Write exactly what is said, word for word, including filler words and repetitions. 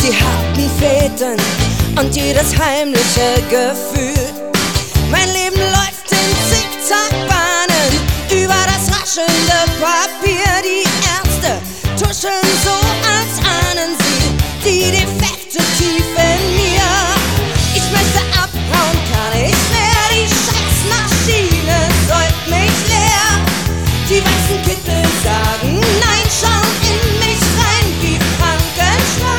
die harten Fäden und jedes heimliche Gefühl. Mein Leben läuft in Zickzackbahnen über das raschelnde Papier. Die Ärzte tuscheln so, als ahnen sie die Defekte